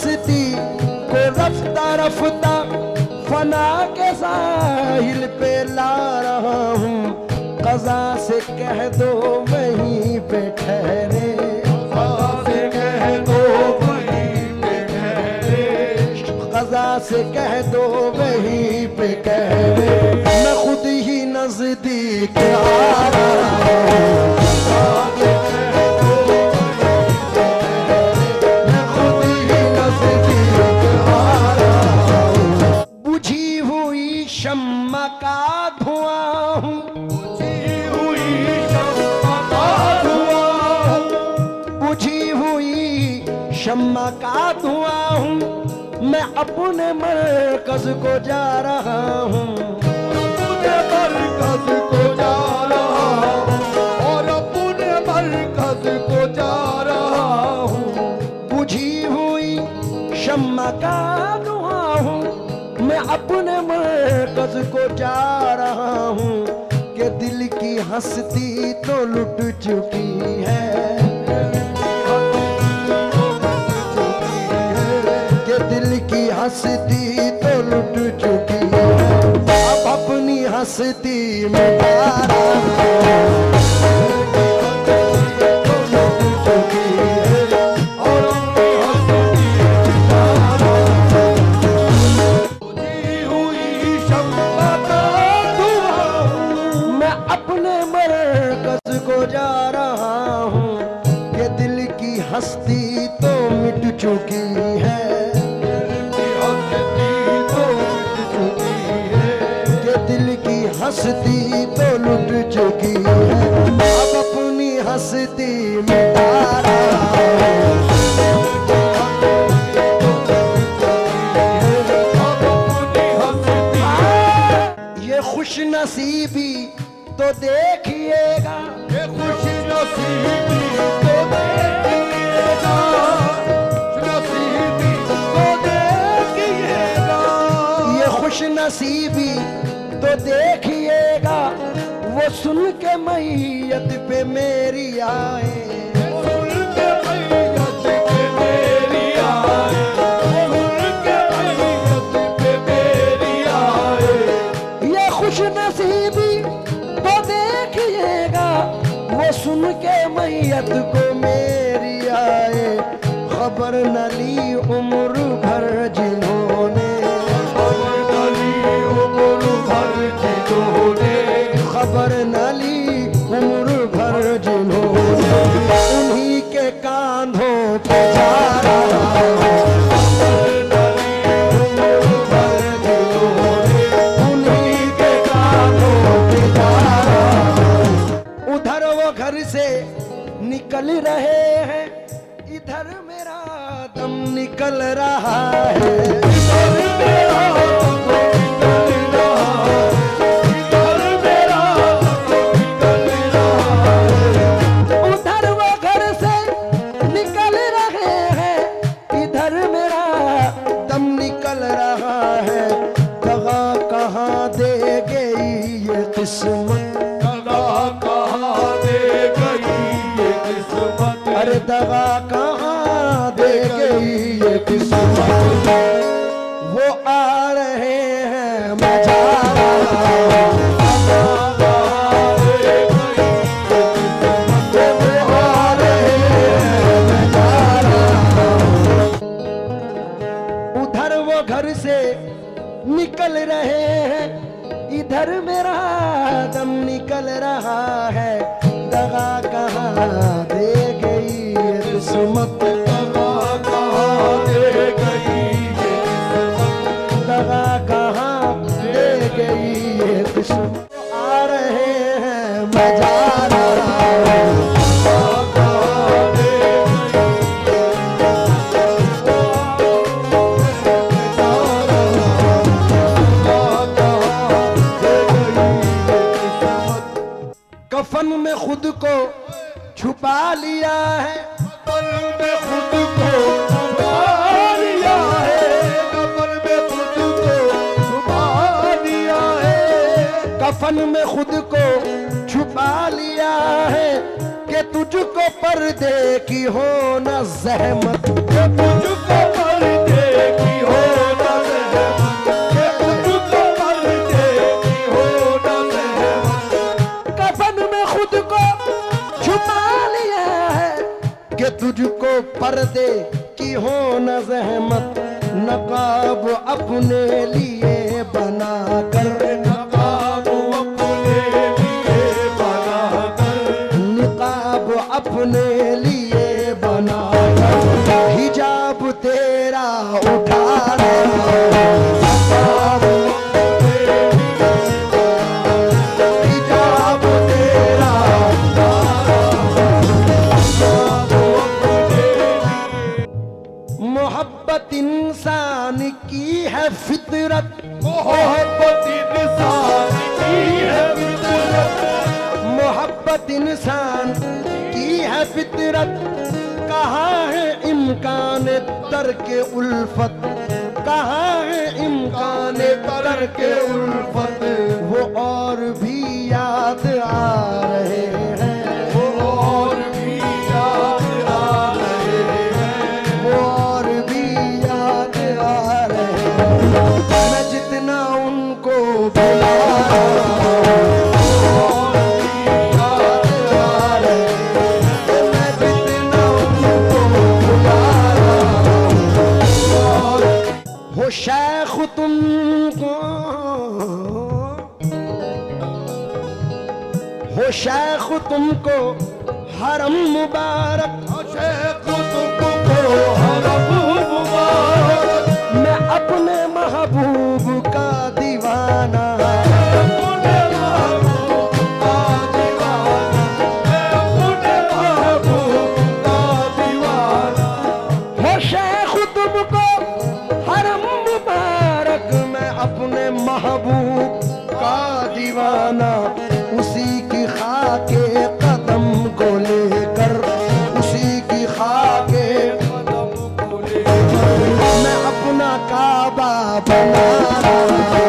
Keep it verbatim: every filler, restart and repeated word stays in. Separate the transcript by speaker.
Speaker 1: हस्ती को रफ्ता रफ्ता फना के साहिल पे ला रहा हूँ। क़ज़ा से कह दो वहीं पे ठहरे, क़ज़ा से कह दो वहीं पे ठहरे, क़ज़ा से कह दो वहीं पे ठहरे। मैं खुद ही नज़दीक आ रहा हूँ, मैं खुद ही नज़दीक आ रहा हूँ। बुझी हुई शम्मा का धुआं हूँ, शम्मा का धुआं हूँ। मैं अपने मरकज को जा रहा हूँ, अपने मरकज को जा रहा हूँ, और अपने मरकज को जा रहा हूँ। बुझी हुई शम्मा का धुआं हूँ, मैं अपने मरकज को जा रहा हूँ। कि दिल की हस्ती तो लुट चुकी है, दिल की हस्ती तो लुट चुकी है। अब अपनी हस्ती में तारा लुट चुकी है, और अपनी हस्ती में तारा। बुझी हुई शम्मा का धुआं, मैं अपने मरकज को जा रहा हूँ। कि दिल की हस्ती तो मिट चुकी है, हस्ती तो लुट चुकी है। अब अपनी हस्ती में तारा ये खुश नसीबी तो देखिएगा, ये खुश नसीबी तो देखिएगा, नसीबी तो देखिएगा, ये खुश नसीबी तो देखिएगा। वो सुन के मैयत पे मेरी आए, सुन के मैयत पे मेरी आए, सुन के मैयत पे मेरी आए। ये खुश नसीबी तो देखिएगा, वो सुन के मैयत को मेरी आए। खबर न ली उम्र भर जिन्होंने, खबर न ली उम्र भर जिन्होंने, उन्हीं के कांधों पे जा रहा हूँ। उन्हीं के कांधों पे जा रहा हूँ। उधर वो घर से निकल रहे हैं, इधर मेरा दम निकल रहा है, इधर मेरा किस्मत, दगा कहाँ दे गई ये किस्मत, अरे दगा कहाँ दे गई ये किस्मत। वो आ रहे हैं मैं जा रहा हूँ, वो आ रहे हैं मैं जा रहा हूँ। उधर वो घर से निकल रहे हैं, इधर मेरा दम निकल रहा है। दगा कहाँ दे गई ये किस्मत, दगा कहाँ दे गई ये किस्मत, दगा कहाँ दे गई ये किस्मत। आ रहे हैं मैं जा रहा हूँ, कफन में खुद को छुपा लिया है, कफन में खुद को छुपा लिया है, कफन में खुद को छुपा लिया है, कफन में खुद को छुपा लिया है। कि तुझको पर्दे की हो न ज़हमत, कि तुझको पर्दे पर्दे की हो न जहमत, नकाब अपने लिए बना कर,
Speaker 2: नकाब अपने लिए बना कर,
Speaker 1: निकाब अपने लिए बना कर, हिजाब तेरा उठा रहा, हिजाब तेरा मोहब्बत इंसान की है फितरत,
Speaker 2: मोहब्बत इंसान की है फितरत,
Speaker 1: मोहब्बत इंसान की है फितरत, कहाँ है इम्कान तर्क उल्फत, कहाँ है इम्कान तर्क उल्फत, वो और भी याद आ रहे हैं,
Speaker 2: वो और भी याद आ रहे हैं,
Speaker 1: वो और भी याद आ रहे हैं, मैं जितना उनको बुला
Speaker 2: और भी याद आ रहे हैं,
Speaker 1: मैं जितना उनको बुला हो शेख तुमको, हो शेख तुमको हरम मुबारक,
Speaker 2: शेख तुमको हरम मुबारक,
Speaker 1: मैं अपने महबूब का दीवाना,
Speaker 2: अपने महबूब का दीवाना, मैं अपने महबूब का दीवाना,
Speaker 1: हो शेख तुमको हरम मुबारक, मैं अपने महबूब का दीवाना, उसी की खाके कदम को लेकर, उसी की खाके
Speaker 2: कदम को लेकर
Speaker 1: मैं अपना काबा बना रहा